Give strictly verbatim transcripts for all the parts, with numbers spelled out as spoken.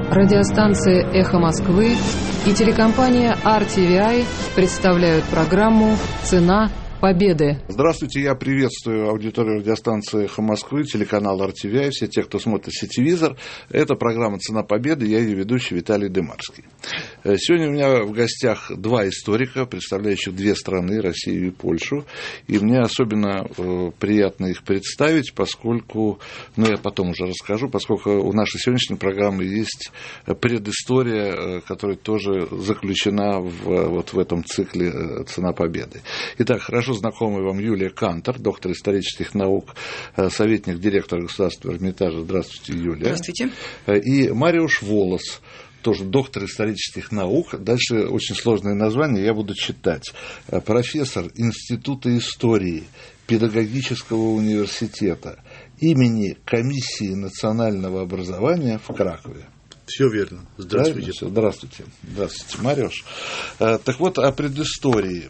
Радиостанция «Эхо Москвы» и телекомпания ар ти ви ай представляют программу «Цена победы». Здравствуйте, я приветствую аудиторию радиостанции «Эхо Москвы», телеканал ар ти ви ай, все те, кто смотрит сетевизор. Это программа «Цена победы», я ее ведущий Виталий Дымарский. Сегодня у меня в гостях два историка, представляющих две страны, Россию и Польшу. И мне особенно э, приятно их представить, поскольку, ну я потом уже расскажу, поскольку у нашей сегодняшней программы есть предыстория, которая тоже заключена в, вот в этом цикле «Цена победы». Итак, хорошо знакомая вам Юлия Кантор, доктор исторических наук, советник директора Государственного Эрмитажа. Здравствуйте, Юлия. Здравствуйте. И Мариуш Волос, тоже доктор исторических наук. Дальше очень сложное название, я буду читать. Профессор Института истории Педагогического университета имени Комиссии национального образования в Кракове. Все верно. Здравствуйте. Все. Здравствуйте. Здравствуйте, Мариуш. Так вот, о предыстории.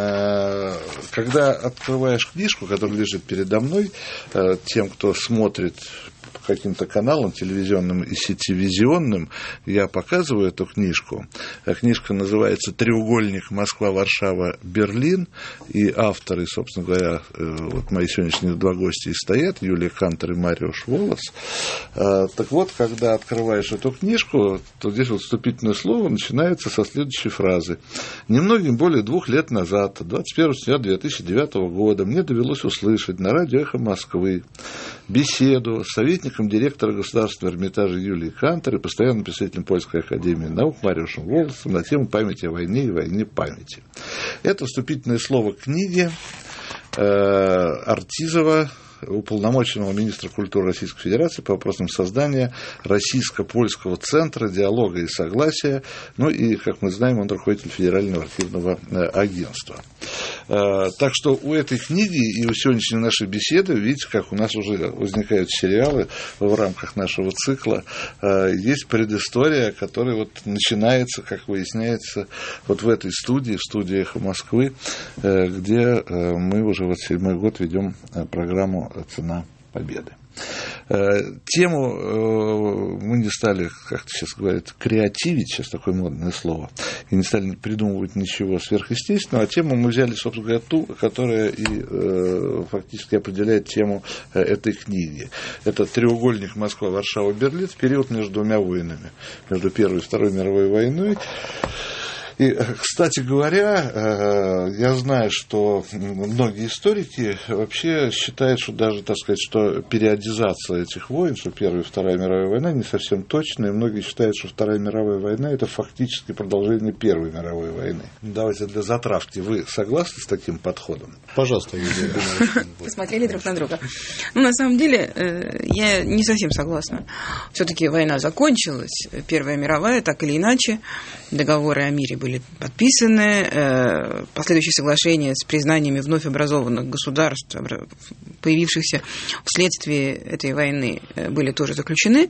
Когда открываешь книжку, которая лежит передо мной, тем, кто смотрит по каким-то каналам телевизионным и сетевизионным, я показываю эту книжку. Книжка называется «Треугольник Москва-Варшава-Берлин», и авторы, собственно говоря, вот мои сегодняшние два гостя и стоят, Юлия Кантор и Мариуш Волос. Так вот, когда открываешь эту книжку, то здесь вот вступительное слово начинается со следующей фразы. «Немногим более двух лет назад, двадцать первого сентября две тысячи девятого года, мне довелось услышать на радио «Эхо Москвы» беседу с советником директора Государственного Эрмитажа Юлией Кантор и постоянным писателем Польской академии наук Мариушем Волосом на тему памяти о войне и войне памяти». Это вступительное слово к книге э, Артизова, уполномоченного министра культуры Российской Федерации по вопросам создания Российско-Польского центра диалога и согласия. Ну и, как мы знаем, он руководитель Федерального архивного агентства. Так что у этой книги и у сегодняшней нашей беседы, видите, как у нас уже возникают сериалы в рамках нашего цикла, есть предыстория, которая вот начинается, как выясняется, вот в этой студии, в студии «Эхо Москвы», где мы уже вот седьмой год ведем программу «Цена победы». Тему мы не стали, как сейчас говорят, креативить, сейчас такое модное слово, и не стали придумывать ничего сверхъестественного, а тему мы взяли, собственно говоря, ту, которая и фактически определяет тему этой книги. Это треугольник Москва-Варшава-Берлин в период между двумя войнами, между Первой и Второй мировой войной. И, кстати говоря, я знаю, что многие историки вообще считают, что даже, так сказать, что периодизация этих войн, что Первая и Вторая мировая война не совсем точная, и многие считают, что Вторая мировая война – это фактически продолжение Первой мировой войны. Давайте для затравки. Вы согласны с таким подходом? Пожалуйста, Юлия. Посмотрели друг на друга. Ну, на самом деле, я не совсем согласна. Все-таки война закончилась, Первая мировая, так или иначе, договоры о мире были подписаны, последующие соглашения с признаниями вновь образованных государств, появившихся вследствие этой войны, были тоже заключены.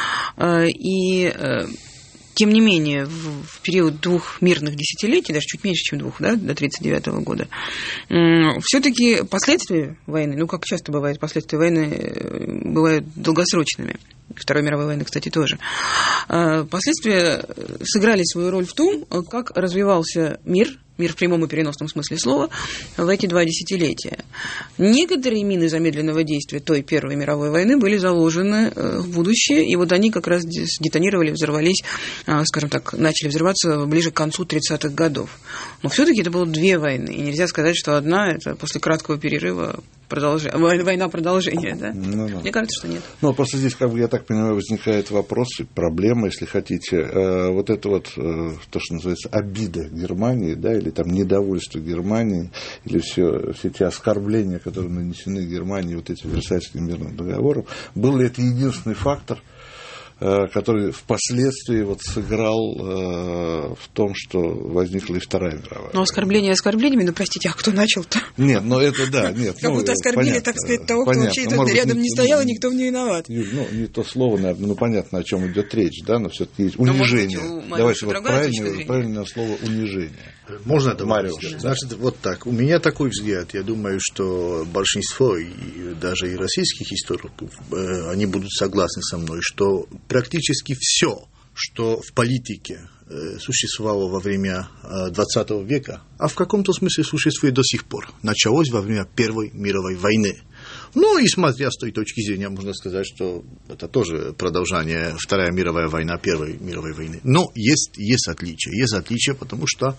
И тем не менее, в период двух мирных десятилетий, даже чуть меньше, чем двух, да, до тридцать девятого года, все-таки последствия войны, ну, как часто бывает, последствия войны бывают долгосрочными. Второй мировой войны, кстати, тоже. Последствия сыграли свою роль в том, как развивался мир, мир в прямом и переносном смысле слова, в эти два десятилетия. Некоторые мины замедленного действия той Первой мировой войны были заложены в будущее, и вот они как раз детонировали, взорвались, скажем так, начали взрываться ближе к концу тридцатых годов. Но все-таки это было две войны, и нельзя сказать, что одна, это после краткого перерыва, продолж... война продолжения, да? Ну, да. Мне кажется, что нет. Ну, просто здесь, как бы, я так понимаю, возникает вопрос, проблема, если хотите, э, вот это вот, э, то, что называется, обида Германии, да, или там недовольство Германии, или все, все те оскорбления, которые нанесены Германии вот этим Версальским мирным договором, был ли это единственный фактор, который впоследствии вот сыграл э, в том, что возникла и Вторая мировая. Ну, оскорбления оскорблениями, ну, простите, а кто начал-то? Нет, ну, это да, нет. Как будто оскорбили, так сказать, того, кто вообще рядом не стоял, и никто не виноват. Ну, не то слово, наверное, ну, понятно, о чем идет речь, да, но все-таки есть унижение. Давайте вот правильное слово унижение. Можно добавить? Значит, вот так. У меня такой взгляд. Я думаю, что большинство, и даже и российских историков, они будут согласны со мной, что практически все что в политике существовало во время двадцатого века, а в каком-то смысле существует до сих пор, началось во время Первой мировой войны. Ну, и смотря с той точки зрения, можно сказать, что это тоже продолжение Вторая мировая война, Первой мировой войны. Но есть, есть отличия. Есть отличия, потому что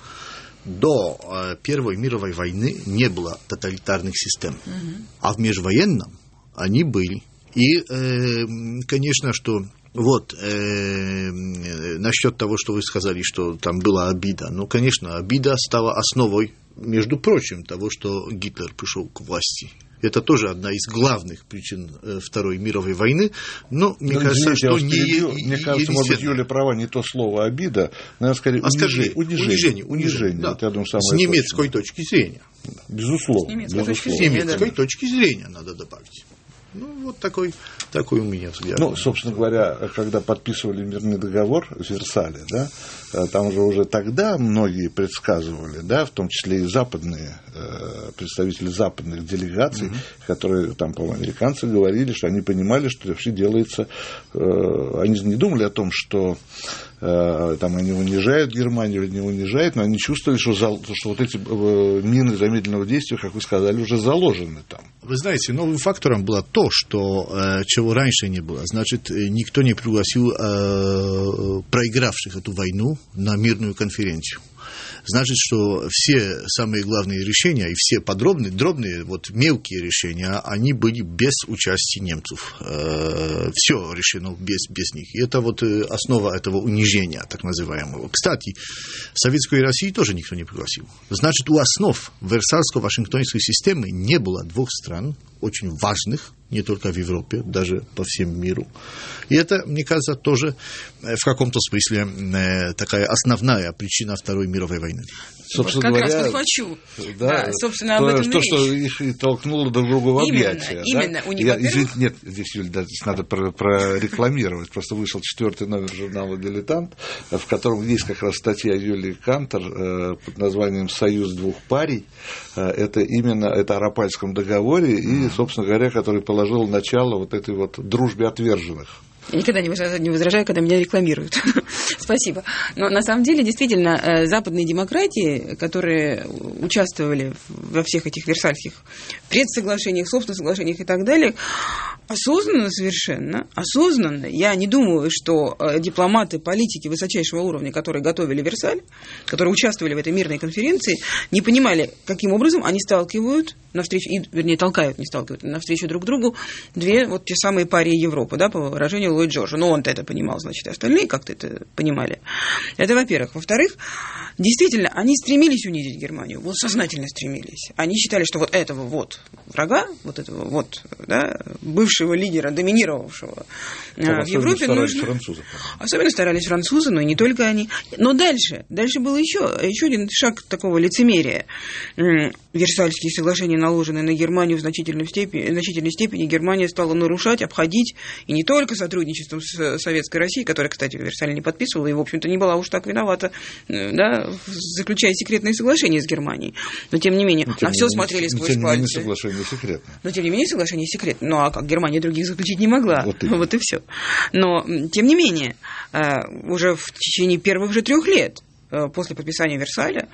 до Первой мировой войны не было тоталитарных систем, mm-hmm. а в межвоенном они были. И, э, конечно, что вот э, насчет того, что вы сказали, что там была обида. Ну, конечно, обида стала основой, между прочим, того, что Гитлер пришел к власти. Это тоже одна из главных причин Второй мировой войны, но мне но, кажется, что не... Перебью. Мне кажется, может быть, Юля права, не то слово обида, наверное, скорее а унижение. Унижение, унижение, унижение. Да. Это, я думаю, самое с немецкой точное. Точки зрения. Безусловно. С немецкой, безусловно. Точки, зрения, с немецкой да. точки зрения надо добавить. Ну, вот такой, такой у меня взгляд. Ну, собственно говоря, когда подписывали мирный договор в Версале, да, там же уже тогда многие предсказывали, да, в том числе и западные представители западных делегаций, угу. которые там, по-моему, американцы говорили, что они понимали, что вообще делается, они не думали о том, что там они унижают Германию или не унижают, но они чувствовали, что, за, что вот эти мины замедленного действия, как вы сказали, уже заложены там. Вы знаете, новым фактором было то, что чего раньше не было. Значит, никто не пригласил проигравших эту войну на мирную конференцию. Значит, что все самые главные решения и все подробные, дробные, вот мелкие решения, они были без участия немцев. Все решено без, без них. И это вот основа этого унижения, так называемого. Кстати, Советской России тоже никто не пригласил. Значит, у основ Версальско-Вашингтонской системы не было двух стран, очень важных, не только в Европе, даже по всему миру. И это, мне кажется, тоже в каком-то смысле такая основная причина Второй мировой войны. Собственно вот как говоря, раз подхвачу. Да, да, собственно, то, об этом то, речь. что их и толкнуло друг друга в объятия. Именно, да? именно. У них, Я, извините, нет, здесь, Юль, да, здесь надо прорекламировать. Просто вышел четвертый номер журнала «Дилетант», в котором есть как раз статья Юлии Кантер под названием «Союз двух парий». Это именно это о Рапальском договоре и, собственно говоря, который положил начало вот этой вот дружбе отверженных. Я никогда не возражаю, когда меня рекламируют. Спасибо. Но на самом деле, действительно, западные демократии, которые участвовали во всех этих версальских предсоглашениях, собственных соглашениях и так далее, осознанно совершенно, осознанно, я не думаю, что дипломаты, политики высочайшего уровня, которые готовили Версаль, которые участвовали в этой мирной конференции, не понимали, каким образом они сталкивают навстречу, и, вернее, толкают, не сталкивают, навстречу друг другу две вот те самые парии Европы, да, по выражению Ллойд Джорджа. Ну, он-то это понимал, значит, и остальные как-то это понимали. Это, во-первых. Во-вторых, действительно, они стремились унизить Германию, вот сознательно стремились. Они считали, что вот этого вот врага, вот этого вот, да, бывшего лидера, доминировавшего а в Европе, нужно... Французы, особенно старались французы, но и не только они. Но дальше, дальше был еще, еще один шаг такого лицемерия. Версальские соглашения, наложенные на Германию в значительной степени, в значительной степени, Германия стала нарушать, обходить, и не только сотрудничеством с Советской Россией, которая, кстати, Версаль не подписывала, и, в общем-то, не была уж так виновата, да, заключая секретные соглашения с Германией. Но, тем не менее, на все смотрели сквозь пальцы. Но, тем не менее, соглашение секретное. Но, тем не менее, соглашение секретное. Ну, а как Германия других заключить не могла. Вот, вот и все. Но, тем не менее, уже в течение первых же трех лет после подписания Версаля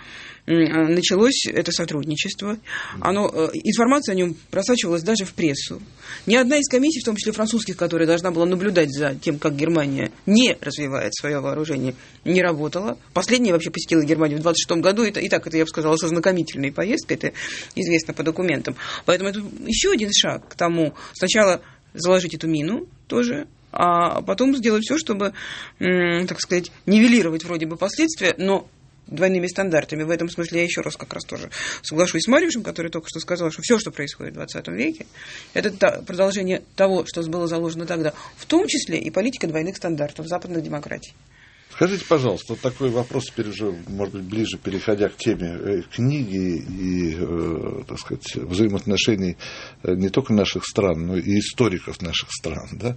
началось это сотрудничество. Оно, информация о нем просачивалась даже в прессу. Ни одна из комиссий, в том числе французских, которая должна была наблюдать за тем, как Германия не развивает свое вооружение, не работала. Последняя вообще посетила Германию в двадцать шестом году, и, и так это, я бы сказала, со знакомительной поездкой, это известно по документам. Поэтому это еще один шаг к тому, сначала заложить эту мину тоже, а потом сделать все, чтобы, так сказать, нивелировать вроде бы последствия, но двойными стандартами. В этом смысле я еще раз как раз тоже соглашусь с Мариушем, который только что сказал, что все, что происходит в двадцатом веке, это продолжение того, что было заложено тогда, в том числе и политика двойных стандартов западных демократий. Скажите, пожалуйста, вот такой вопрос, теперь уже, может быть, ближе переходя к теме книги и, э, так сказать, взаимоотношений не только наших стран, но и историков наших стран. Да?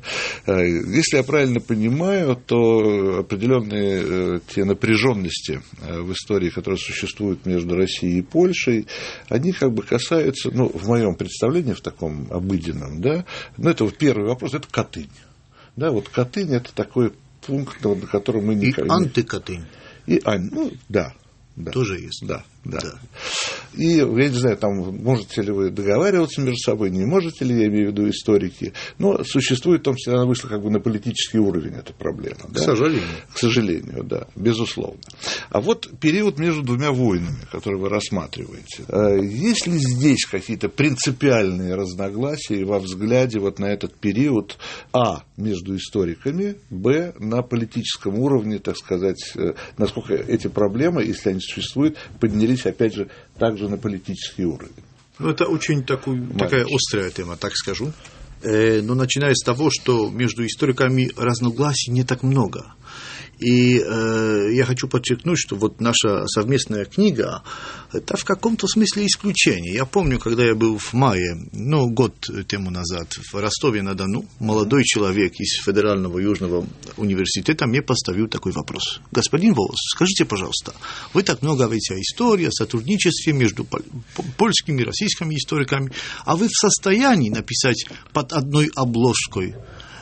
Если я правильно понимаю, то определенные те напряженности в истории, которые существуют между Россией и Польшей, они как бы касаются, ну, в моем представлении, в таком обыденном, да, ну, это вот первый вопрос, это Катынь. Да, вот Катынь – это такой пункт, на котором мы никогда... И антикатынь. И ан... ну, да. Да. Тоже есть. Да, да, да. И, я не знаю, там, можете ли вы договариваться между собой, не можете ли, я имею в виду историки, но существует, в том числе, она вышла как бы на политический уровень, эта проблема. К да? сожалению. К сожалению, да, безусловно. А вот период между двумя войнами, который вы рассматриваете, есть ли здесь какие-то принципиальные разногласия во взгляде вот на этот период, а, между историками, б, на политическом уровне, так сказать, насколько эти проблемы, если они существуют, поднялись, опять же, также на политический уровень? Ну, это очень такой, такая острая тема, так скажу. Э, но начиная с того, что между историками разногласий не так много. И э, я хочу подчеркнуть, что вот наша совместная книга – это в каком-то смысле исключение. Я помню, когда я был в мае, ну, год тому назад, в Ростове-на-Дону, молодой человек из Федерального Южного университета мне поставил такой вопрос. Господин Волос, скажите, пожалуйста, вы так много говорите о истории, о сотрудничестве между польскими и российскими историками, а вы в состоянии написать под одной обложкой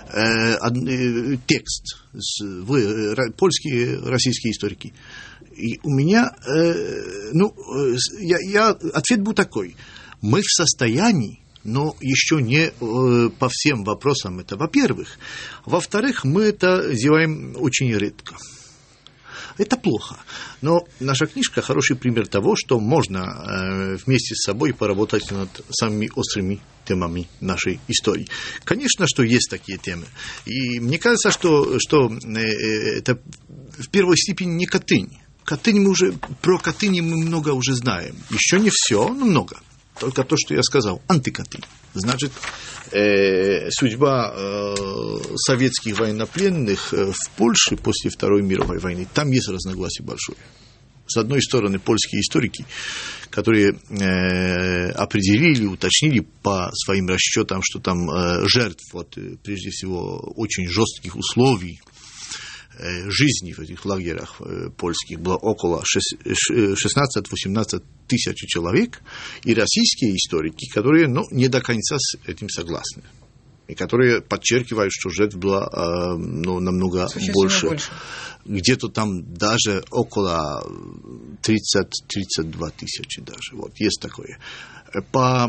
текст, вы, польские, российские историки. И у меня, ну, я, я, ответ был такой. Мы в состоянии, но еще не по всем вопросам, это во-первых. Во-вторых, мы это делаем очень редко. Это плохо. Но наша книжка хороший пример того, что можно вместе с собой поработать над самыми острыми темами нашей истории. Конечно, что есть такие темы. И мне кажется, что, что это в первой степени не Катынь. Катынь мы уже, про Катынь мы много уже знаем. Еще не все, но много. Только то, что я сказал, антикатынь. Значит, э, судьба э, советских военнопленных в Польше после Второй мировой войны, там есть разногласие большое. С одной стороны, польские историки, которые э, определили, уточнили по своим расчетам, что там э, жертв, вот, прежде всего, очень жестких условий э, жизни в этих лагерях э, польских было около шестнадцать-восемнадцать тысяч человек, и российские историки, которые, ну, не до конца с этим согласны. И которые подчеркивают, что жертв было э, ну, намного больше. больше. Где-то там даже около тридцать-тридцать две тысячи даже. Вот, есть такое. По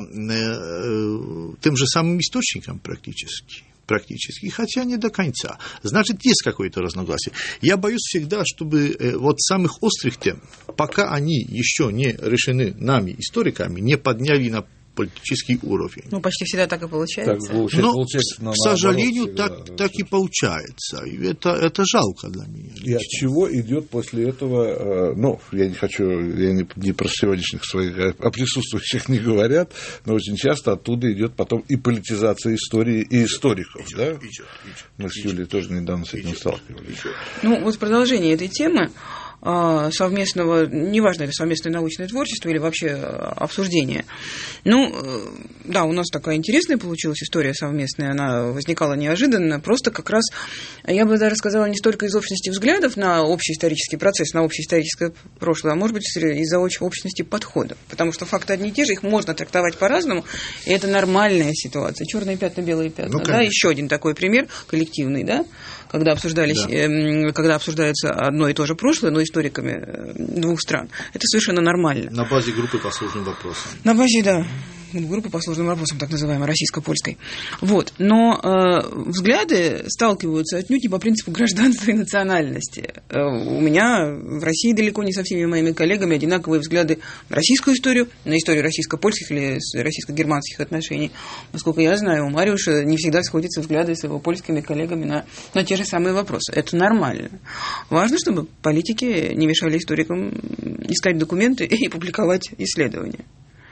э, тем же самым источникам практически. Практически, хотя не до конца. Значит, есть какое-то разногласие. Я боюсь всегда, чтобы э, вот самых острых тем, пока они еще не решены нами, историками, не подняли на политический уровень. Ну, почти всегда так и получается. Так, получается, но, получается, к сожалению, всегда, так, да, так и получается. И это, это жалко для меня. И от чего идет после этого, ну, я не хочу, я не, не про сегодняшних своих, о присутствующих не говорят, но очень часто оттуда идет потом и политизация истории, и историков. Идет, да? идет, идет, Мы с Юлией тоже недавно с этим сталкивались. Ну, вот в продолжение этой темы совместного, неважно, это совместное научное творчество или вообще обсуждение. Ну, да, у нас такая интересная получилась история совместная, она возникала неожиданно, просто как раз, я бы даже сказала, не столько из общности взглядов на общий исторический процесс, на общее историческое прошлое, а может быть из-за общности подхода, потому что факты одни и те же, их можно трактовать по-разному, и это нормальная ситуация. Черные пятна, белые пятна, ну, да, еще один такой пример коллективный, да, когда обсуждались, да. э, когда обсуждается одно и то же прошлое, но историками двух стран. Это совершенно нормально. На базе группы по сложным вопросам. На базе, да. Группы по сложным вопросам, так называемой, российско-польской. Вот. Но э, взгляды сталкиваются отнюдь не по принципу гражданства и национальности. Э, у меня в России далеко не со всеми моими коллегами одинаковые взгляды на российскую историю, на историю российско-польских или российско-германских отношений. Насколько я знаю, у Мариуша не всегда сходятся взгляды с его польскими коллегами на, на те же самые вопросы. Это нормально. Важно, чтобы политики не мешали историкам искать документы и публиковать исследования.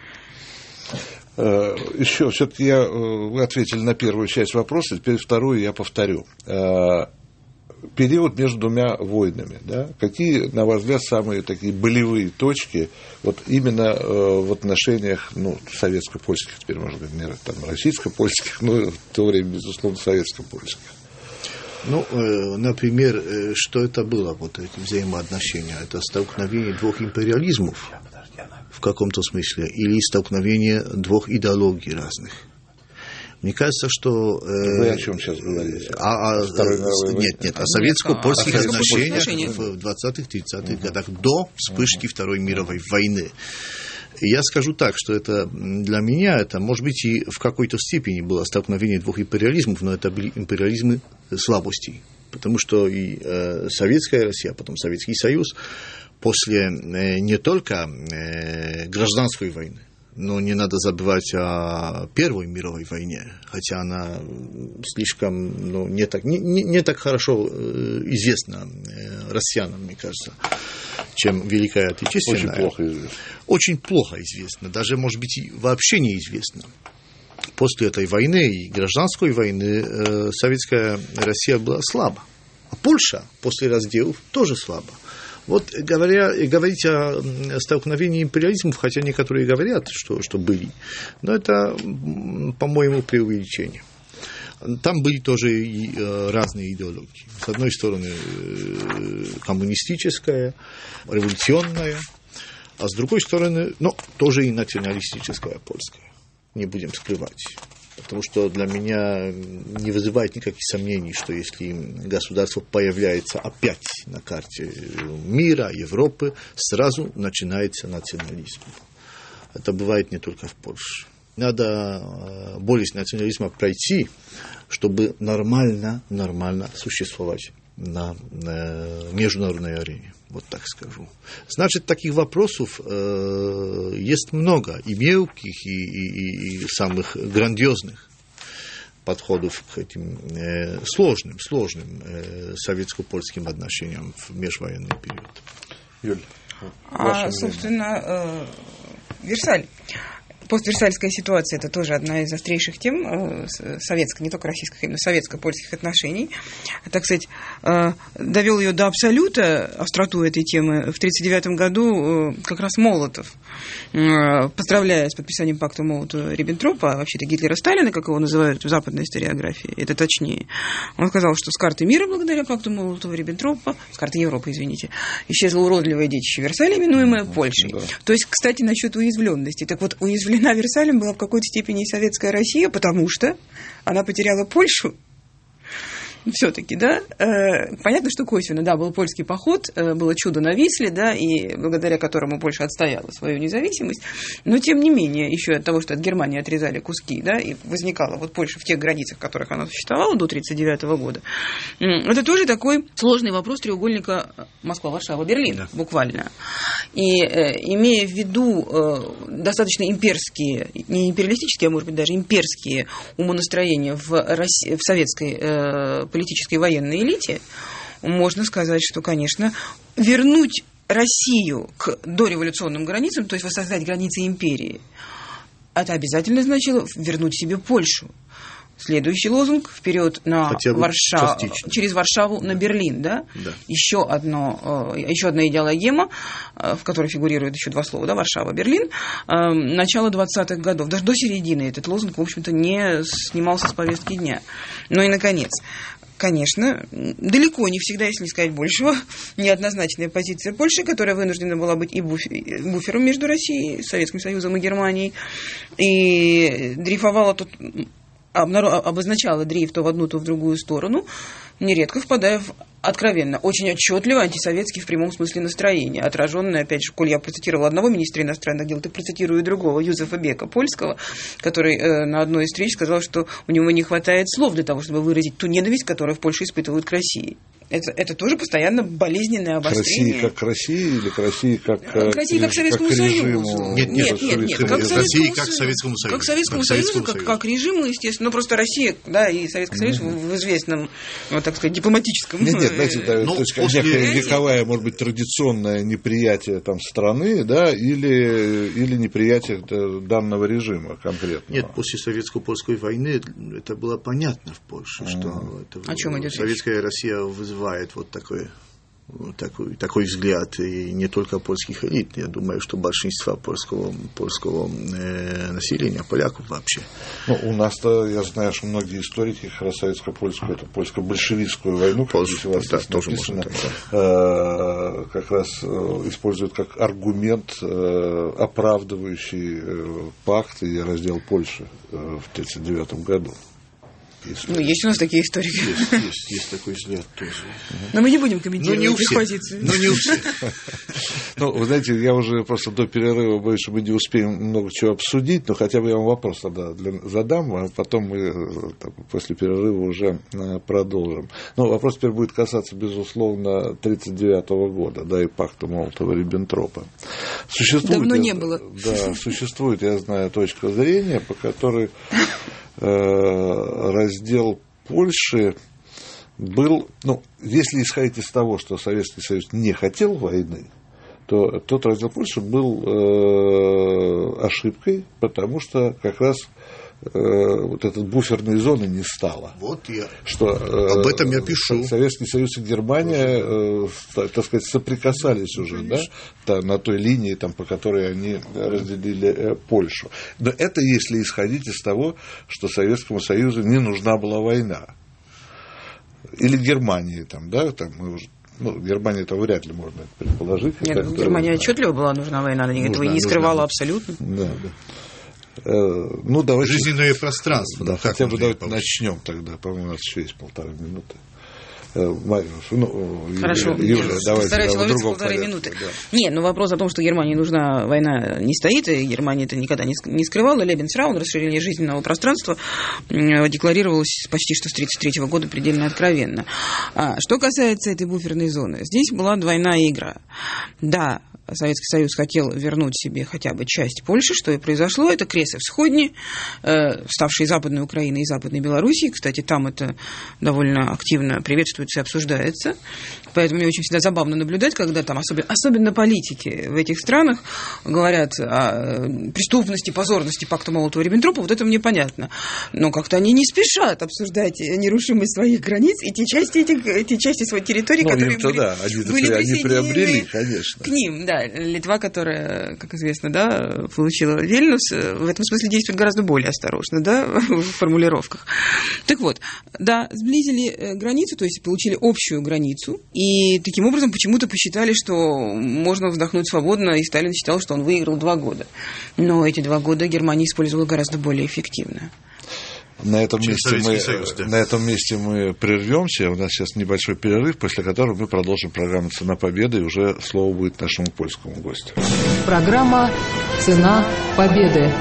Еще, все-таки я, вы ответили на первую часть вопроса, теперь вторую я повторю. Период между двумя войнами, да? Какие, на ваш взгляд, самые такие болевые точки вот именно в отношениях, ну, советско-польских, теперь, может быть, не там, российско-польских, но в то время, безусловно, советско-польских? Ну, э, например, э, что это было, вот эти взаимоотношения? Это столкновение двух империализмов в каком-то смысле, или столкновение двух идеологий разных. Мне кажется, что... Э, Вы о чем сейчас говорите? А, а, нет, нет, о советско-польских а, отношениях в двадцатых-тридцатых mm-hmm. годах до вспышки mm-hmm. Второй мировой войны. И я скажу так, что это для меня, это, может быть, и в какой-то степени было столкновение двух империализмов, но это были империализмы слабостей. Потому что и э, Советская Россия, потом Советский Союз, после э, не только э, гражданской войны, но не надо забывать о Первой мировой войне, хотя она слишком, ну, не так, не, не так хорошо известна россиянам, мне кажется, чем Великая Отечественная. Очень плохо известна. Очень плохо известна, даже, может быть, и вообще неизвестна. После этой войны и гражданской войны Советская Россия была слаба, а Польша после разделов тоже слаба. Вот говоря, говорить о столкновении империализмов, хотя некоторые говорят, что, что были, но это, по-моему, преувеличение. Там были тоже и разные идеологии. С одной стороны, коммунистическая, революционная, а с другой стороны, ну, тоже и националистическая, польская. Не будем скрывать. Потому что для меня не вызывает никаких сомнений, что если государство появляется опять на карте мира, Европы, сразу начинается национализм. Это бывает не только в Польше. Надо болезнь национализма пройти, чтобы нормально, нормально существовать на международной арене. Вот так скажу. Значит, таких вопросов э, есть много, и мелких, и, и, и самых грандиозных подходов к этим э, сложным, сложным э, советско-польским отношениям в межвоенный период. Юль, а, собственно, э, Версаль. Постверсальская ситуация – это тоже одна из острейших тем э, советской, не только российских, именно советско-польских отношений. Так сказать, э, довел ее до абсолюта, остроту этой темы, в тысяча девятьсот тридцать девятом году э, как раз Молотов, э, поздравляя с подписанием пакта Молотова-Риббентропа, вообще-то Гитлера-Сталина, как его называют в западной историографии, это точнее, он сказал, что с карты мира, благодаря пакту Молотова-Риббентропа, с карты Европы, извините, исчезла уродливое детище Версаля, именуемое Польшей. Да. То есть, кстати, насчет уязвленности. Так вот, уязвлена Версалем была в какой-то степени и советская Россия, потому что она потеряла Польшу. Все-таки, да, э, понятно, что косвенно, да, был польский поход, э, было чудо на Висле, да, и благодаря которому Польша отстояла свою независимость, но тем не менее, еще от того, что от Германии отрезали куски, да, и возникала вот Польша в тех границах, в которых она существовала до тысяча девятьсот тридцать девятого года, э, это тоже такой сложный вопрос треугольника Москва-Варшава-Берлин, да. Буквально. И э, имея в виду э, достаточно имперские, не империалистические, а может быть даже имперские умонастроения в, России, в советской э, политической и военной элите, можно сказать, что, конечно, вернуть Россию к дореволюционным границам, то есть воссоздать границы империи, это обязательно значило вернуть себе Польшу. Следующий лозунг вперед на Варшаву, через Варшаву на Берлин, да? Да. Еще, одно, еще одна идеологема, в которой фигурирует еще два слова, да, Варшава, Берлин, начало двадцатых годов. Даже до середины этот лозунг, в общем-то, не снимался с повестки дня. Ну и, наконец, конечно, далеко не всегда, если не сказать большего, неоднозначная позиция Польши, которая вынуждена была быть и буфером между Россией, Советским Союзом и Германией, и дрейфовала тут... обозначала дрейф то в одну, то в другую сторону, нередко впадая в откровенно, очень отчетливо антисоветский в прямом смысле настроение, отраженное, опять же, коль я процитировала одного министра иностранных дел, ты процитирую другого, Юзефа Бека, польского, который э, на одной из встреч сказал, что у него не хватает слов для того, чтобы выразить ту ненависть, которую в Польше испытывают к России. Это, это тоже постоянно болезненное обострение. К России как к России или к России как к, к России как к Советскому как Союзу? Нет, нет, нет, нет, как к России как к Советскому Союзу. Как к Советскому Союзу, как, как режиму, естественно. Но просто Россия, да, и Советский Союз mm-hmm. в известном, вот, так сказать, дипломатическом... Нет, нет, знаете, да, ну, то есть после... некое вековое, может быть, традиционное неприятие там страны, да, или, или неприятие данного режима конкретно. Нет, после Советско-польской войны это было понятно в Польше, mm-hmm. что это, о чем идет советская Россия вызывает вот такое такой, такой взгляд, и не только польских элит. Я думаю, что большинство польского, польского э, населения, поляков вообще. Ну, у нас-то, я знаю, что многие историки как раз советско-польскую, это польско-большевистскую войну, как здесь у вас да, тоже написано, можно, да. э, как раз э, используют как аргумент, э, оправдывающий э, пакт и раздел Польши э, в тысяча девятьсот тридцать девятом году. Если... Ну, есть у нас такие историки. Есть, есть, есть такой взгляд тоже. Но мы не будем комментировать ну, не их позиции. Ну, не у всех. Ну, вы знаете, я уже просто до перерыва боюсь, что мы не успеем много чего обсудить, но хотя бы я вам вопрос тогда задам, а потом мы там, после перерыва уже продолжим. Ну, вопрос теперь будет касаться, безусловно, тридцать девятого года, да, и пакта Молотова-Риббентропа. Существует, давно не было. Да, существует, я знаю, точка зрения, по которой раздел Польши был, ну, если исходить из того, что Советский Союз не хотел войны, то тот раздел Польши был э, ошибкой, потому что как раз э, вот этой буферной зоны не стало. Вот я. Что, э, об этом я пишу. Советский Союз и Германия, э, так сказать, соприкасались уже, да, та, на той линии, там, по которой они разделили э, Польшу. Но это если исходить из того, что Советскому Союзу не нужна была война. Или Германии, там, да, там мы уже. Ну, Германии это вряд ли можно предположить. Нет, ну, Германии отчетливо была нужна война, она этого и не скрывала абсолютно. Да, да. Э, ну, давайте... Жизненное пространство. Да, хотя бы давайте начнем тогда. По-моему, у нас еще есть полторы минуты. Мариуш, ну, хорошо, Юля, давайте, постараюсь да, уложиться полторы минуты. Да. Не, ну вопрос о том, что Германии нужна война, не стоит, и Германия это никогда не, не скрывала. Лебенсраум, расширение жизненного пространства, декларировалось почти что с тысяча девятьсот тридцать третьего года предельно откровенно. А, что касается этой буферной зоны, здесь была двойная игра. Да, Советский Союз хотел вернуть себе хотя бы часть Польши, что и произошло. Это Кресов-Сходни, э, ставшие Западной Украиной и Западной Белоруссией. Кстати, там это довольно активно приветствуется и обсуждается. Поэтому мне очень всегда забавно наблюдать, когда там, особенно, особенно политики в этих странах, говорят о преступности, позорности пакта Молотова-Риббентропа. Вот это мне понятно. Но как-то они не спешат обсуждать нерушимость своих границ и те части, этих, те части своей территории, ну, которые были, да, они, были они приобрели, конечно. К ним, да. Литва, которая, как известно, да, получила Вильнюс, в этом смысле действует гораздо более осторожно, да, в формулировках. Так вот, да, сблизили границу, то есть получили общую границу, и таким образом почему-то посчитали, что можно вздохнуть свободно, и Сталин считал, что он выиграл два года. Но эти два года Германия использовала гораздо более эффективно. На этом, месте мы, Союз, да. на этом месте мы прервемся. У нас сейчас небольшой перерыв, после которого мы продолжим программу «Цена победы», и уже слово будет нашему польскому гостю. Программа «Цена победы».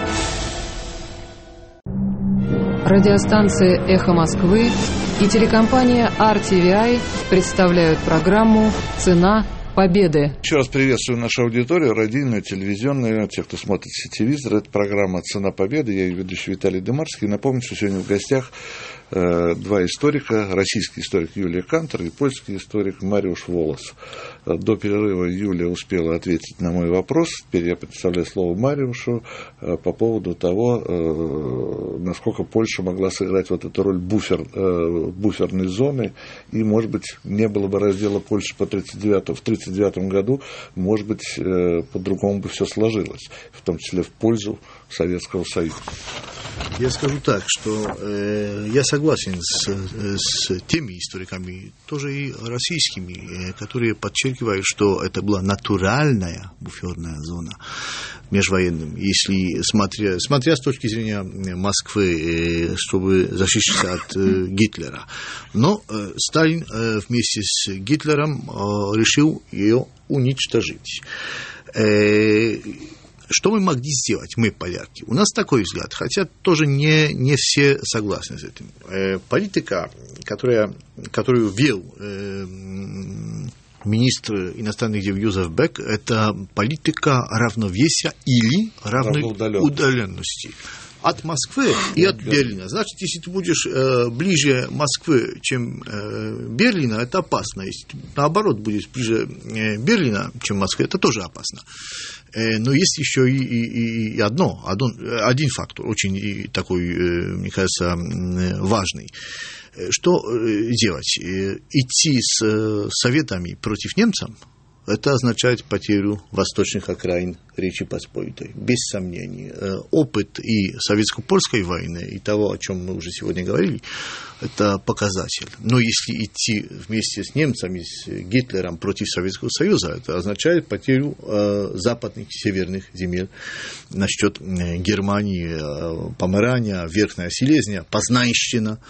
Радиостанция «Эхо Москвы» и телекомпания ар ти ви ай представляют программу «Цена победы». Еще раз приветствую нашу аудиторию, радийную, телевизионную, тех, кто смотрит сетевизор. Это программа «Цена победы». Я ее ведущий Виталий Дымарский. Напомню, что сегодня в гостях э, два историка. Российский историк Юлия Кантор и польский историк Мариуш Волос. До перерыва Юлия успела ответить на мой вопрос. Теперь я предоставляю слово Мариушу э, по поводу того, э, насколько Польша могла сыграть вот эту роль буфер, э, буферной зоны. И, может быть, не было бы раздела Польши по тридцать девятому, в тридцать девятом году, может быть, э, по-другому бы все сложилось, в том числе в пользу Советского Союза. Я скажу так, что э, я согласен с, с теми историками, тоже и российскими, э, которые подчеркивают, что это была натуральная буферная зона межвоенным, если смотря, смотря с точки зрения Москвы, э, чтобы защититься от э, Гитлера. Но э, Сталин э, вместе с Гитлером э, решил ее уничтожить. Э, Что мы могли сделать, мы, поляки? У нас такой взгляд, хотя тоже не, не все согласны с этим. Э, политика, которая, которую вел э, министр иностранных дел Йозеф Бек, это политика равновесия или равной удаленности. от Москвы и от Берлина. Значит, если ты будешь э, ближе Москвы, чем э, Берлина, это опасно. Если ты, наоборот, будешь ближе э, Берлина, чем Москвы, это тоже опасно. Э, но есть еще и, и, и одно, один, один фактор, очень такой, э, мне кажется, важный. Что делать? Идти с советами против немцев, это означает потерю восточных окраин Речи Посполитой, без сомнений. Опыт и советско-польской войны, и того, о чем мы уже сегодня говорили, это показатель. Но если идти вместе с немцами, с Гитлером против Советского Союза, это означает потерю э, западных и северных земель. Насчет Германии, э, Померания, Верхняя Силезия, Познанщина.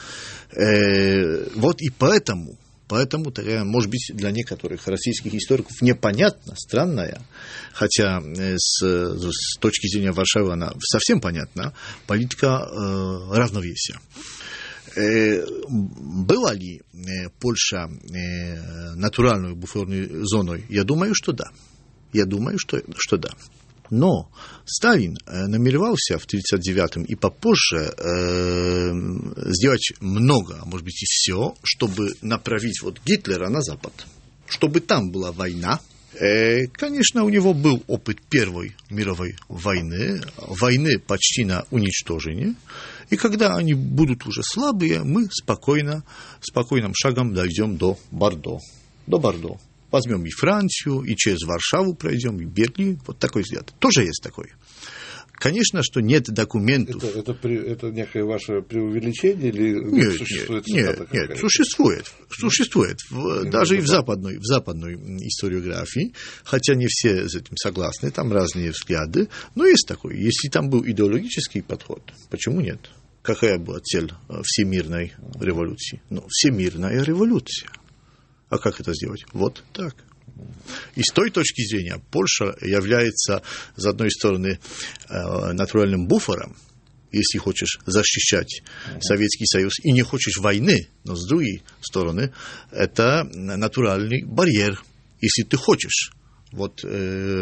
Э, вот и поэтому... Поэтому, такая, может быть, для некоторых российских историков непонятна, странная, хотя с, с точки зрения Варшавы она совсем понятна, политика э, равновесия. Э, была ли э, Польша э, натуральной буферной зоной? Я думаю, что да. Я думаю, что, что да. Но Сталин намеревался в тридцать девятом и попозже э, сделать много, а может быть и все, чтобы направить вот Гитлера на Запад, чтобы там была война. Э, конечно, у него был опыт Первой мировой войны, войны почти на уничтожение. И когда они будут уже слабые, мы спокойно, спокойным шагом дойдем до Бордо. До Бордо. Возьмем и Францию, и через Варшаву пройдем, и Берлин. Вот такой взгляд. Тоже есть такой. Конечно, что нет документов. Это, это, это некое ваше преувеличение или нет, существует? Нет, нет, нет, существует. Существует. В, даже и в западной, в западной историографии, хотя не все с этим согласны, там разные взгляды, но есть такой. Если там был идеологический подход, почему нет? Какая была цель всемирной революции? Ну, всемирная революция. А как это сделать? Вот так. И с той точки зрения Польша является, с одной стороны, натуральным буфером, если хочешь защищать Советский Союз и не хочешь войны, но с другой стороны, это натуральный барьер, если ты хочешь вот, э,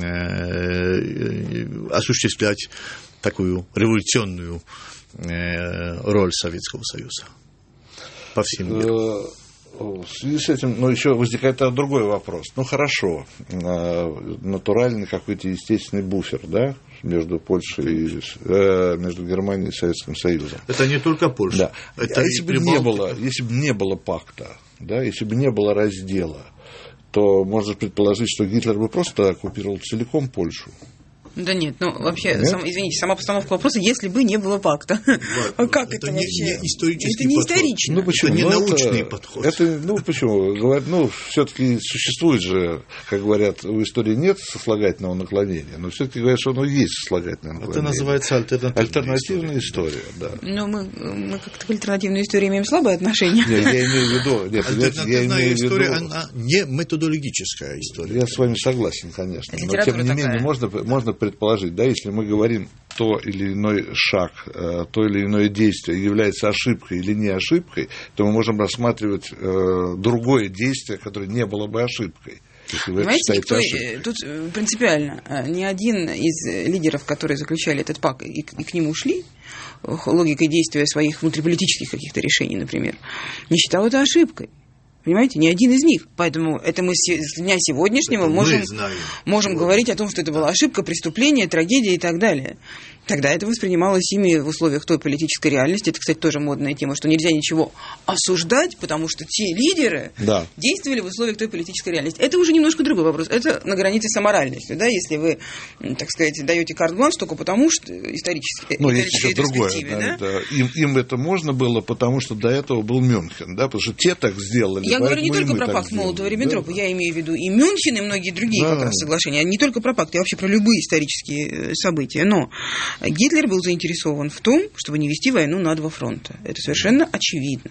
э, осуществлять такую революционную э, роль Советского Союза по всем миру. В связи с этим, ну, еще возникает другой вопрос. Ну, хорошо, натуральный какой-то естественный буфер, да, между Польшей и, э, между Германией и Советским Союзом. Это не только Польша. Да. Это а если бы, не было, если бы не было пакта, да, если бы не было раздела, то можно предположить, что Гитлер бы просто оккупировал целиком Польшу. Да нет, ну вообще, сам, извините, сама постановка вопроса, если бы не было пакта. А как это, это вообще? Не исторический это не подход. исторично. Ну, почему? Это не ну, научный это, подход. Это, ну, почему? Ну, все-таки существует же, как говорят, в истории нет сослагательного наклонения, но все-таки говорят, что оно есть сослагательное наклонение. Это называется альтернативная, альтернативная история. история, да. Но мы, мы как-то к альтернативной истории имеем слабое отношение. Нет, я имею в виду... Нет, альтернативная я имею история, в виду, она не методологическая история. Я с вами согласен, конечно. Но, литература тем не такая. менее, можно, можно предположить, да, если мы говорим, то или иной шаг, то или иное действие является ошибкой или не ошибкой, то мы можем рассматривать э, другое действие, которое не было бы ошибкой. Понимаете, никто, тут принципиально ни один из лидеров, которые заключали этот пакт и к, и к нему шли, логикой действия своих внутриполитических каких-то решений, например, не считал это ошибкой. Понимаете, ни один из них. Поэтому это мы с дня сегодняшнего это можем, можем говорить о том, что это была ошибка, преступление, трагедия и так далее. Тогда это воспринималось ими в условиях той политической реальности. Это, кстати, тоже модная тема, что нельзя ничего осуждать, потому что те лидеры да. действовали в условиях той политической реальности. Это уже немножко другой вопрос. Это на границе с аморальностью. Да? Если вы, так сказать, даете карт-бланш только потому, что исторически, ну, исторической перспективе. Да, да? Да. Им, им это можно было, потому что до этого был Мюнхен. Да? Потому что те так сделали. Я говорю не только про пакт Молотова-Риббентропа. Да, да. Я имею в виду и Мюнхен, и многие другие да. как раз соглашения. Не только про пакт, а вообще про любые исторические события. Но Гитлер был заинтересован в том, чтобы не вести войну на два фронта. Это совершенно очевидно.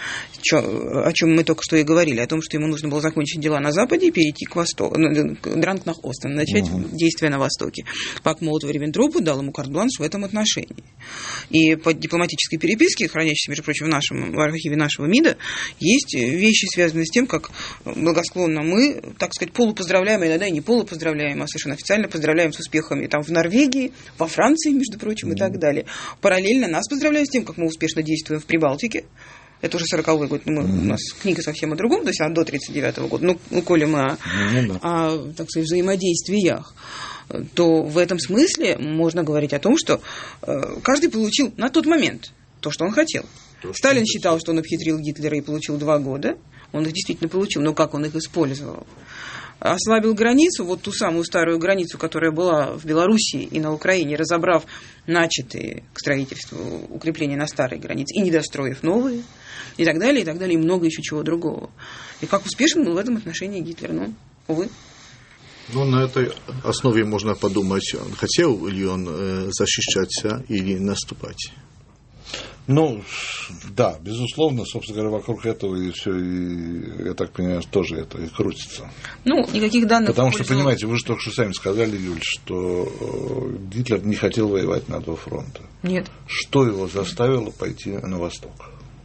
о чем мы только что и говорили, о том, что ему нужно было закончить дела на Западе и перейти к востоку, Дранг nach Osten, начать угу. действия на Востоке. Пакт Молотова-Риббентропа дал ему карт-бланш в этом отношении. И по дипломатической переписке, хранящейся, между прочим, в нашем в архиве нашего МИДа, есть вещи, связанные с тем, как благосклонно мы, так сказать, полупоздравляем, иногда и не полупоздравляем, а совершенно официально поздравляем с успехами там в Норвегии, во Франции, между прочим, mm-hmm. и так далее. Параллельно нас поздравляют с тем, как мы успешно действуем в Прибалтике. Это уже сороковой год, мы, mm-hmm. у нас книга совсем о другом, то есть она до тридцать девятого года. Ну, ну коли мы о, mm-hmm. о, так сказать, взаимодействиях, то в этом смысле можно говорить о том, что э, каждый получил на тот момент то, что он хотел. То, Сталин считал, что он обхитрил Гитлера и получил два года. Он их действительно получил, но как он их использовал? Ослабил границу, вот ту самую старую границу, которая была в Белоруссии и на Украине, разобрав начатые к строительству укрепления на старой границе и не достроив новые, и так далее, и так далее, и много еще чего другого. И как успешен был в этом отношении Гитлер? Ну, увы. Ну, на этой основе можно подумать, хотел ли он э, защищаться или наступать. Ну, да, безусловно, собственно говоря, вокруг этого и все, и, я так понимаю, тоже это и крутится. Ну, никаких данных... Потому что, пользу... понимаете, вы же только что сами сказали, Юль, что Гитлер не хотел воевать на два фронта. Нет. Что его заставило пойти на восток?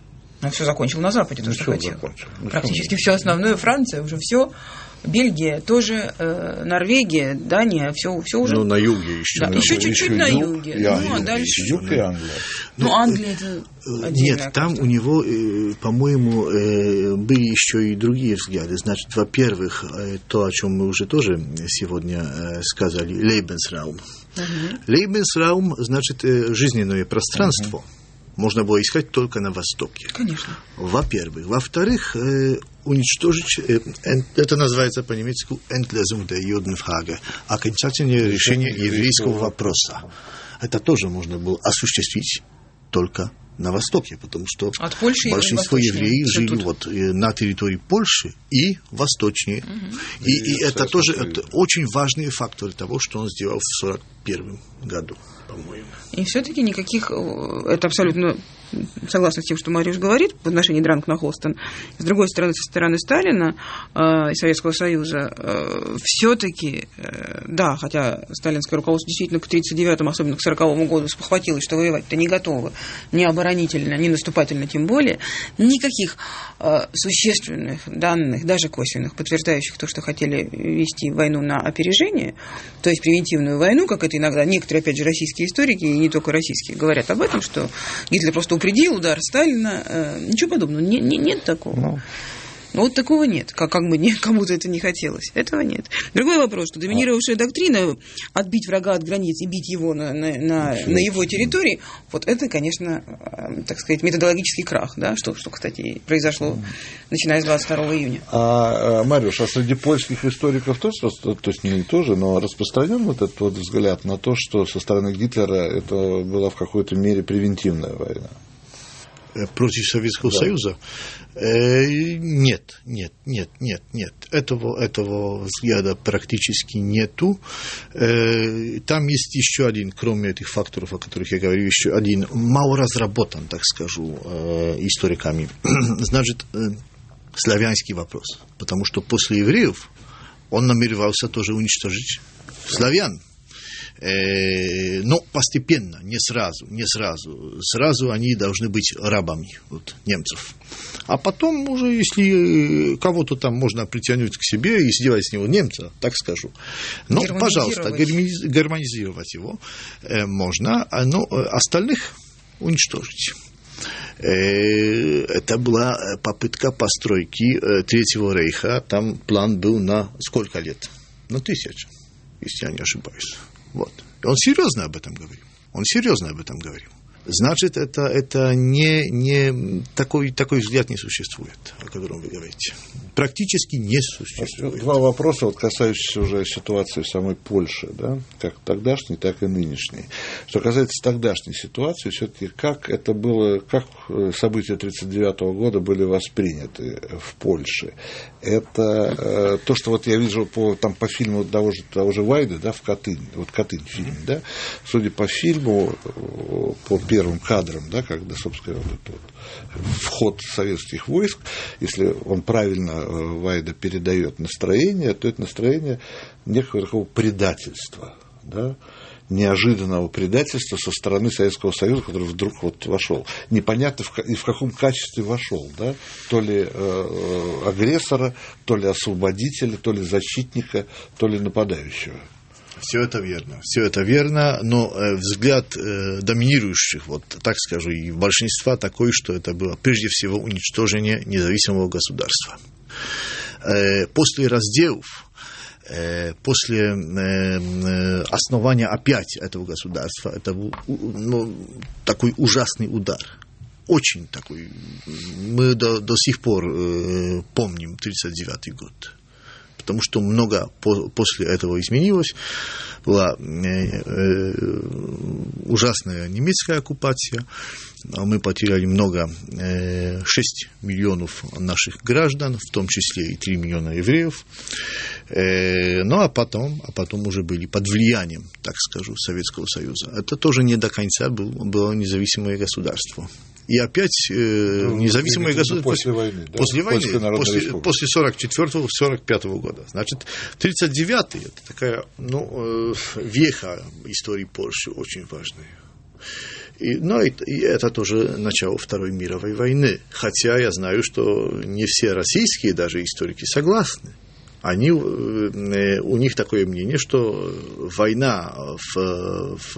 Он все закончил на Западе, то, ну, что хотел. Закончил. Ну, практически все основное, Франция, уже все... Бельгия тоже, э, Норвегия, Дания, все, все уже. Ну, на юге еще. Да, еще чуть-чуть на юге. И ну, Англия, а дальше. Юг и Англия. Ну, Англия это Нет, там у него, э, по-моему, э, были еще и другие взгляды. Значит, во-первых, э, то, о чем мы уже тоже сегодня э, сказали, Lebensraum. Uh-huh. Lebensraum, значит, э, жизненное пространство. Uh-huh. Можно было искать только на Востоке. Конечно. Во-первых. Во-вторых, э, уничтожить, э, это называется по-немецки «Endlösung der Judenfrage», окончательное решение еврейского вопроса. Это тоже можно было осуществить только на Востоке, потому что большинство евреев жили вот на территории Польши и восточнее. Угу. И, и это тоже это очень важный фактор того, что он сделал в сорок первом году, по-моему. И все-таки никаких, это абсолютно согласна с тем, что Мариуш говорит в отношении Дранг nach Osten. С другой стороны, со стороны Сталина э, и Советского Союза, э, все-таки, э, да, хотя сталинское руководство действительно к тридцать девятому, особенно к сороковому году спохватилось, что воевать-то не готово, ни оборонительно, ни наступательно, тем более, никаких э, существенных данных, даже косвенных, подтверждающих то, что хотели вести войну на опережение, то есть превентивную войну, как это иногда некоторые, опять же, российские историки, и не только российские, говорят об этом, что Гитлер просто упредил удар Сталина. Э, ничего подобного. Не, не, нет такого. No. Вот такого нет. Как, как бы не, кому-то это не хотелось. Этого нет. Другой вопрос, что доминировавшая доктрина отбить врага от границ и бить его на, на, на, на его территории, вот это, конечно, э, так сказать, методологический крах, да, что, что, кстати, произошло mm. начиная с двадцать второго июня. А, Мариуш, а среди польских историков тоже, то есть не тоже, но распространен вот этот вот взгляд на то, что со стороны Гитлера это была в какой-то мере превентивная война? Против Советского да. Союза? Э, нет, нет, нет, нет, нет. Этого, этого взгляда практически нету. Э, там есть еще один, кроме этих факторов, о которых я говорю, еще один, мало разработан, так скажу, э, историками. Значит, э, славянский вопрос. Потому что после евреев он намеревался тоже уничтожить славян. Э, но постепенно, не сразу, не сразу. Сразу они должны быть рабами вот, немцев. А потом уже, если кого-то там можно притянуть к себе и сделать с него немца, так скажу. Но, пожалуйста, гармонизировать его э, можно, но остальных уничтожить. Э, это была попытка постройки э, Третьего рейха. Там план был на сколько лет? На тысячу, если я не ошибаюсь. Вот. И он серьезно об этом говорил. Он серьезно об этом говорил. Значит, это, это не, не такой, такой взгляд не существует, о котором вы говорите. Практически не существует. Два вопроса, вот, касающиеся уже ситуации в самой Польше, да, как тогдашней, так и нынешней. Что касается тогдашней ситуации, все-таки как это было, как события тридцать девятого года были восприняты в Польше? Это э, то, что вот я вижу по, там, по фильму того же, того же Вайды, да, в Катынь, вот Катынь фильм, да, судя по фильму, по первым кадром, да, когда, собственно говоря, вот этот вот вход советских войск, если он правильно Вайда передает настроение, то это настроение некого такого предательства, да, неожиданного предательства со стороны Советского Союза, который вдруг вот вошел. Непонятно и в каком качестве вошел, да? То ли э, агрессора, то ли освободителя, то ли защитника, то ли нападающего. Все это верно, все это верно, но э, взгляд э, доминирующих, вот так скажу, и большинства такой, что это было прежде всего уничтожение независимого государства. Э, после разделов, после основания опять этого государства, это был, ну, такой ужасный удар. Очень такой. Мы до, до сих пор э, помним тридцать девятый год. Потому что много по, после этого изменилось. Была э, э, ужасная немецкая оккупация. Мы потеряли много, э, шесть миллионов наших граждан, в том числе и три миллиона евреев. Э, ну, а потом, а потом уже были под влиянием, так скажу, Советского Союза. Это тоже не до конца был, было независимое государство. И опять э, ну, независимое государство после войны, да? После войны, после, после сорок четвёртого — сорок пятого года. Значит, тридцать девятый это такая, ну, э, веха истории Польши очень важная. И, ну, и, и это тоже начало Второй мировой войны. Хотя я знаю, что не все российские даже историки согласны. Они, у них такое мнение, что война в, в,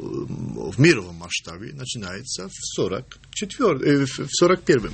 в мировом масштабе начинается в сорок четвёртом, в сорок первом.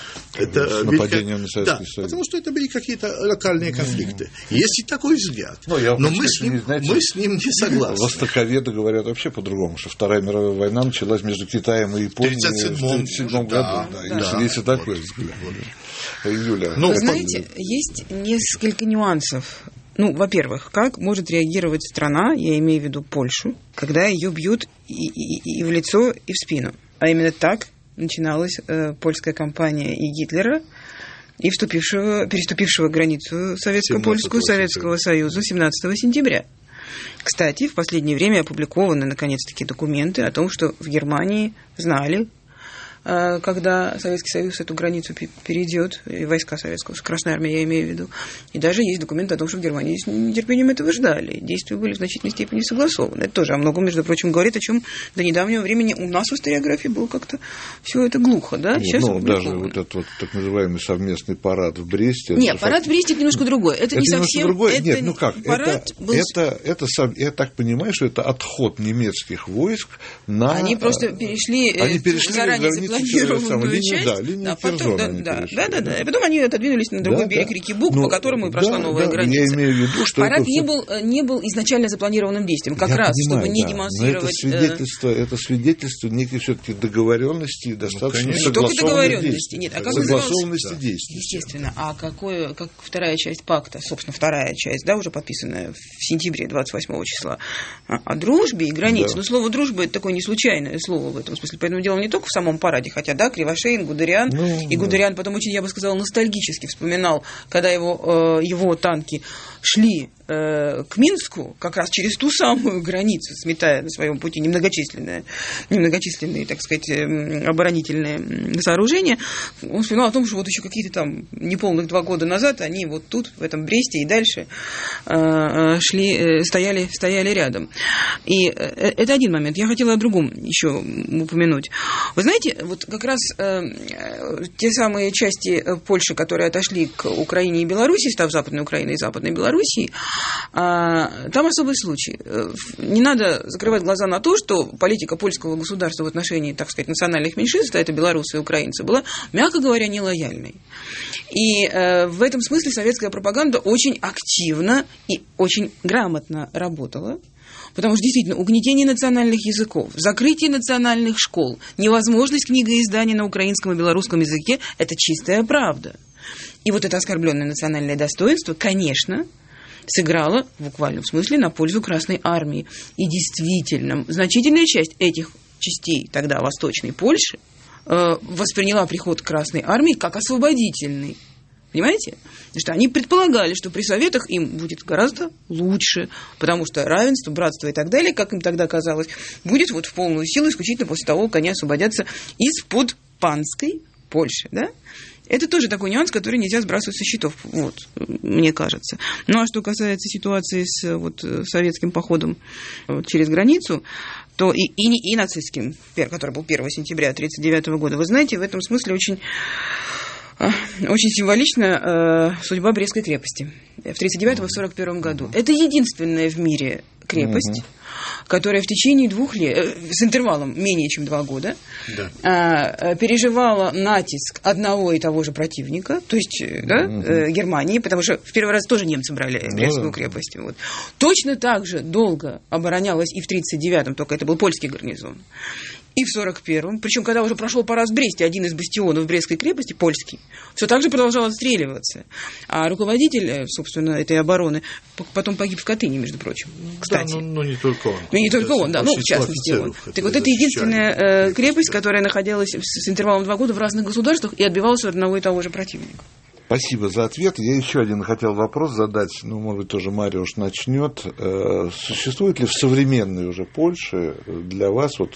Это с нападением на Советский да, Союз. Потому что это были какие-то локальные конфликты. Mm-hmm. Есть и такой взгляд. Ну, я, но мы с, ним, знаете, мы с ним не согласны. Востоковеды говорят вообще по-другому, что Вторая мировая война началась между Китаем и Японией в тысяча девятьсот тридцать седьмом году. Да, да, да. Есть и такой вот взгляд. Вот. Юля, ну, вы знаете, по... есть несколько нюансов. Ну, во-первых, как может реагировать страна, я имею в виду Польшу, когда ее бьют и, и, и в лицо, и в спину. А именно так начиналась э, польская кампания и Гитлера, и вступившего, переступившего границу советско-польскую Советского Союза семнадцатого сентября. Кстати, в последнее время опубликованы, наконец-таки, документы о том, что в Германии знали, э, когда Советский Союз эту границу перейдет, и войска Советского, Красной Армии я имею в виду, и даже есть документы о том, что в Германии с нетерпением этого ждали. Действия были в значительной степени согласованы. Это тоже о многом, между прочим, говорит, о чем до недавнего времени у нас в историографии было как-то все это глухо, да? Сейчас ну, даже вот этот вот так называемый совместный парад в Бресте. Нет, парад факт... в Бресте немножко другой. Это, это не совсем... Другое. Это... Нет, ну как, парад это, был... это, это, это, я так понимаю, что это отход немецких войск на... Они просто перешли, Они перешли заранее запланированную линию, часть. Да, линию да, потом, да, да, да, да, да. И потом они отодвинулись на другой да, берег да. реки Буг, ну, по которому и прошла да, новая да, граница. Я имею в виду, что парад это... не, был, не был изначально запланированным действием, как я раз, понимаю, чтобы не да, демонстрировать... Но это свидетельство, это свидетельство неких все-таки договоренностей, достаточно ну, согласованных действий. Нет, а как согласованности да. действий. Естественно. А какое, как вторая часть пакта, собственно, вторая часть, да, уже подписанная в сентябре двадцать восьмого числа, о дружбе и границе. Да. Но слово «дружба» — это такое неслучайное слово в этом смысле. Поэтому дело не только в самом параде, хотя, да, Кривошеин, Гудериан, ну, и Гудериан потом очень, я бы сказала, ностальгически вспоминал, когда его, его танки шли э, к Минску, как раз через ту самую границу, сметая на своем пути немногочисленные, немногочисленные, так сказать, оборонительные сооружения. Он вспоминал о том, что вот еще какие-то там неполных два года назад они вот тут, в этом Бресте и дальше э, шли, стояли, стояли рядом. И э, это один момент. Я хотела о другом еще упомянуть. Вы знаете, вот как раз э, те самые части Польши, которые отошли к Украине и Белоруссии, став Западной Украиной и Западной Белоруссией, там особый случай. Не надо закрывать глаза на то, что политика польского государства в отношении, так сказать, национальных меньшинств, а это белорусы и украинцы, была, мягко говоря, нелояльной. И в этом смысле советская пропаганда очень активно и очень грамотно работала. Потому что, действительно, угнетение национальных языков, закрытие национальных школ, невозможность книгоиздания на украинском и белорусском языке – это чистая правда. И вот это оскорбленное национальное достоинство, конечно, сыграло в буквальном смысле на пользу Красной Армии. И действительно, значительная часть этих частей тогда Восточной Польши э, восприняла приход Красной Армии как освободительный. Понимаете? Потому что они предполагали, что при советах им будет гораздо лучше, потому что равенство, братство и так далее, как им тогда казалось, будет вот в полную силу исключительно после того, как они освободятся из-под панской Польши, да? Это тоже такой нюанс, который нельзя сбрасывать со счетов, вот, мне кажется. Ну, а что касается ситуации с вот, советским походом вот, через границу, то и, и, и нацистским, который был первого сентября тысяча девятьсот тридцать девятого года, вы знаете, в этом смысле очень... Очень символична э, судьба Брестской крепости в тридцать девятом и в сорок первом году. Это единственная в мире крепость, uh-huh. которая в течение двух лет, э, с интервалом менее чем два года, да. э, переживала натиск одного и того же противника, то есть uh-huh. да, э, Германии, потому что в первый раз тоже немцы брали Брестскую uh-huh. крепость. Вот. Точно так же долго оборонялась и в тридцать девятом, только это был польский гарнизон. И в сорок первом, причем когда уже прошел Параз в Бресте, один из бастионов Брестской крепости, польский, все так же продолжал отстреливаться. А руководитель, собственно, этой обороны потом погиб в Катыни, между прочим, кстати. Да, но, но не только он. Ну, не только он, да, ну, в частности он. Так вот, это единственная э, крепость, которая находилась с интервалом два года в разных государствах и отбивалась от одного и того же противника. Спасибо за ответ. Я еще один хотел вопрос задать, ну, может быть, тоже Мариуш начнет. Существует ли в современной уже Польше для вас вот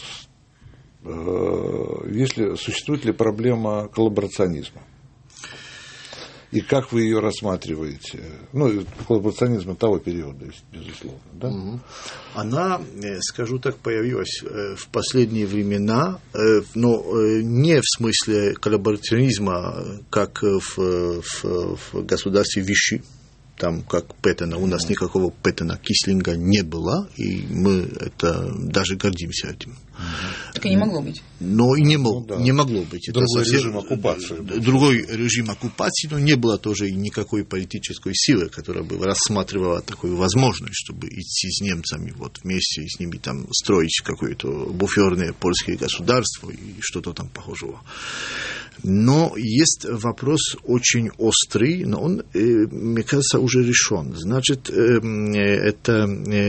Если, существует ли проблема коллаборационизма? И как вы ее рассматриваете? Ну, коллаборационизма того периода, безусловно. Да? Она, скажу так, появилась в последние времена, но не в смысле коллаборационизма, как в, в, в государстве Виши. Там, как Петтена, у нас никакого Петтена, Кислинга не было, и мы это даже гордимся этим. Так и не могло быть. Но и не, мог, ну, да. не могло быть. Другой это совсем, режим оккупации. Другой режим оккупации, но не было тоже и никакой политической силы, которая бы рассматривала такую возможность, чтобы идти с немцами вот вместе и с ними там строить какое-то буферное польское государство и что-то там похожего. Но есть вопрос очень острый, но он, мне кажется, уже решен. Значит, это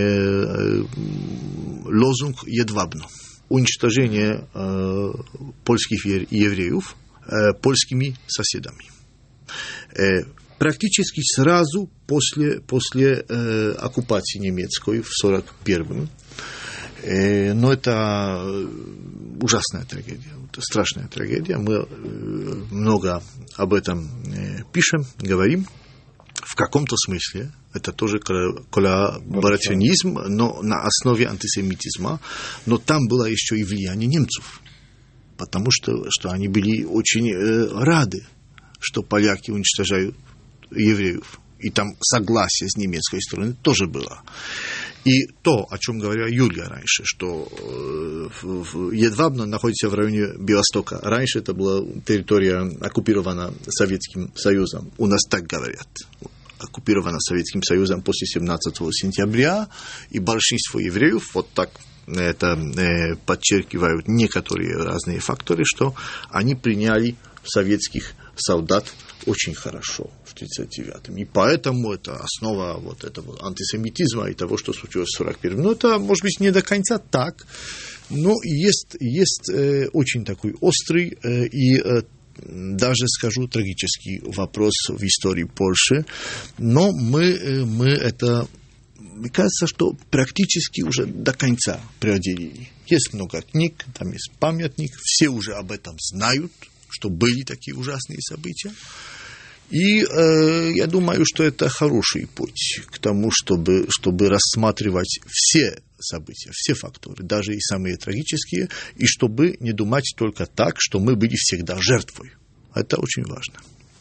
лозунг Едвабно. Уничтожение польских евреев польскими соседами. Практически сразу после, после оккупации немецкой в сорок первом. Но это ужасная трагедия, страшная трагедия. Мы много об этом пишем, говорим. В каком-то смысле это тоже коллаборационизм, но на основе антисемитизма. Но там было еще и влияние немцев, потому что, что они были очень рады, что поляки уничтожают евреев. И там согласие с немецкой стороны тоже было. И то, о чем говорила Юлия раньше, что Едвабно находится в районе Белостока. Раньше это была территория, оккупирована Советским Союзом. У нас так говорят. Оккупирована Советским Союзом после семнадцатого сентября. И большинство евреев, вот так это подчеркивают некоторые разные факторы, что они приняли советских солдат очень хорошо в тридцать девятом. И поэтому это основа вот этого антисемитизма и того, что случилось в сорок первом. Но это, может быть, не до конца так, но есть, есть э, очень такой острый э, и э, даже, скажу, трагический вопрос в истории Польши. Но мы, э, мы это, мне кажется, что практически уже до конца преодолели. Есть много книг, там есть памятник, все уже об этом знают, что были такие ужасные события. И э, я думаю, что это хороший путь к тому, чтобы, чтобы рассматривать все события, все факторы, даже и самые трагические, и чтобы не думать только так, что мы были всегда жертвой. Это очень важно.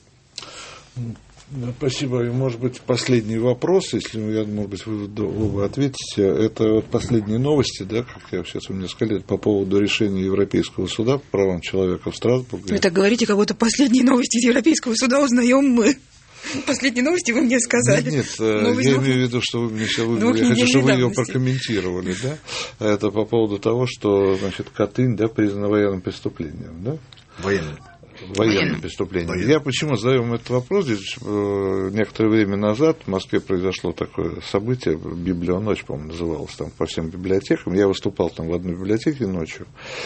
Спасибо. И, может быть, последний вопрос, если, я, может быть, вы, вы ответите. Это вот последние новости, да, как я сейчас у меня сказали, по поводу решения Европейского суда по правам человека в Страсбурге. Вы так говорите, как будто последние новости из Европейского суда узнаем мы. Последние новости вы мне сказали. Нет, нет я имею в виду, что вы мне сейчас выбрали. Я хочу, чтобы вы ее прокомментировали. Да? Это по поводу того, что, значит, Катынь, да, признана военным преступлением, да? Военным. Военные преступления. Военные. Я почему задаю вам этот вопрос? Здесь некоторое время назад в Москве произошло такое событие, Библионочь, по-моему, называлось, там по всем библиотекам. Я выступал там в одной библиотеке ночью.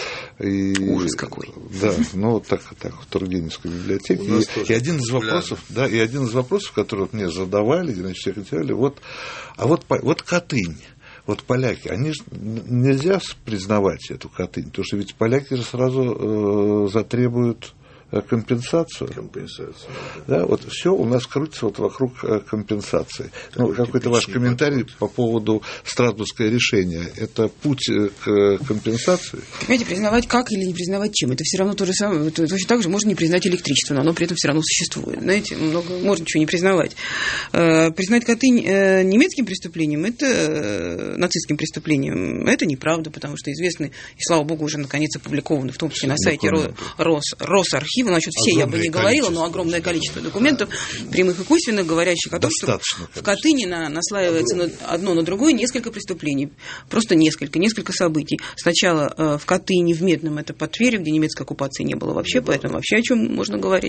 И, ужас какой. Да, ну вот так, так в Тургеневской библиотеке. И, и один из вопросов, да, и один из вопросов, которые мне задавали, значит, все хотели, вот, а вот, вот Катынь. Вот поляки, они же нельзя признавать эту Катынь, потому что ведь поляки же сразу э, затребуют компенсацию. Компенсацию. Да, вот все у нас крутится вот вокруг компенсации. Ну, какой-то ваш комментарий подход по поводу Страсбургского решения. Это путь к компенсации? Понимаете, признавать как или не признавать чем? Это все равно то же самое. Это точно так же можно не признать электричество, но оно при этом все равно существует. Знаете, много, можно ничего не признавать. Признать Катынь немецким преступлением, это нацистским преступлением, это неправда, потому что известны, и слава богу, уже наконец опубликованы, в том числе на сайте Рос, Росархива, насчет все огромное я бы не говорила, но огромное количество документов, прямых и косвенных, говорящих о том, достаточно, что в Катыни на, наслаивается на одно на другое несколько преступлений. Просто несколько, несколько событий. Сначала э, в Катыни, в Медном, это под Тверью, где немецкой оккупации не было вообще, не поэтому было. Вообще о чем можно говорить.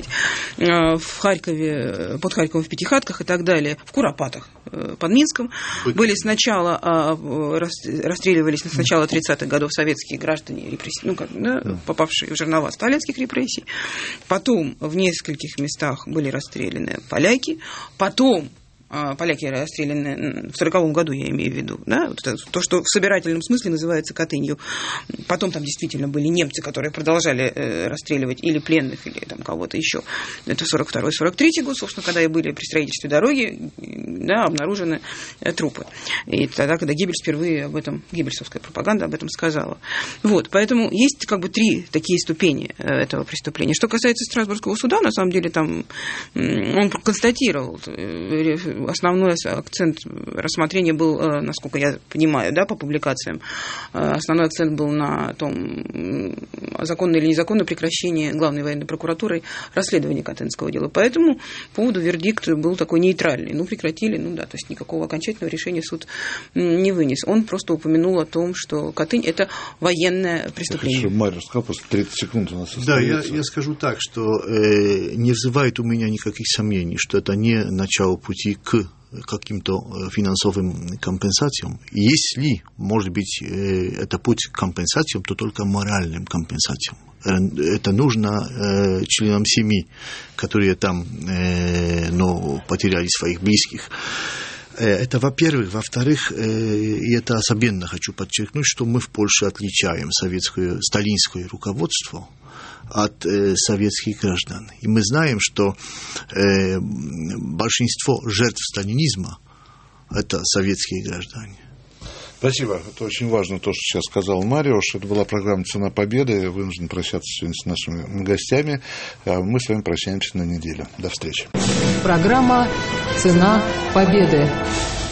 Э, в Харькове, под Харьковом в Пятихатках и так далее, в Куропатах э, под Минском. Быть. Были сначала, э, рас, расстреливались с начала тридцатых годов советские граждане, репрессии, ну, как, да, mm. попавшие в жернова сталинских репрессий. Потом в нескольких местах были расстреляны поляки. Потом поляки расстреляны в сороковом году, я имею в виду, да, вот это, то, что в собирательном смысле называется Катынью. Потом там действительно были немцы, которые продолжали э, расстреливать или пленных, или там кого-то еще. Это сорок второй сорок третий год, собственно, когда и были при строительстве дороги, да, обнаружены э, трупы. И тогда, когда Геббельс впервые об этом, геббельсовская пропаганда об этом сказала. Вот, поэтому есть как бы три такие ступени э, этого преступления. Что касается Страсбургского суда, на самом деле там э, он констатировал э, основной акцент рассмотрения был, насколько я понимаю, да, по публикациям, основной акцент был на том, законное или незаконное прекращение главной военной прокуратурой расследования Катынского дела. Поэтому по поводу вердикт был такой нейтральный. Ну, прекратили, ну да, то есть никакого окончательного решения суд не вынес. Он просто упомянул о том, что Катынь – это военное преступление. Я хочу, Марья сказал, после тридцать секунд у нас остается. Да, я, я скажу так, что э, не вызывает у меня никаких сомнений, что это не начало пути к каким-то финансовым компенсациям. Если, может быть, это путь к компенсациям, то только моральным компенсациям. Это нужно членам семьи, которые там ну, потеряли своих близких. Это, во-первых. Во-вторых, и это особенно хочу подчеркнуть, что мы в Польше отличаем советское, сталинское руководство от э, советских граждан. И мы знаем, что э, большинство жертв сталинизма – это советские граждане. Спасибо. Это очень важно, то, что сейчас сказал Мариуш. Это была программа «Цена победы». Я вынужден прощаться сегодня с нашими гостями. Мы с вами прощаемся на неделю. До встречи. Программа «Цена победы».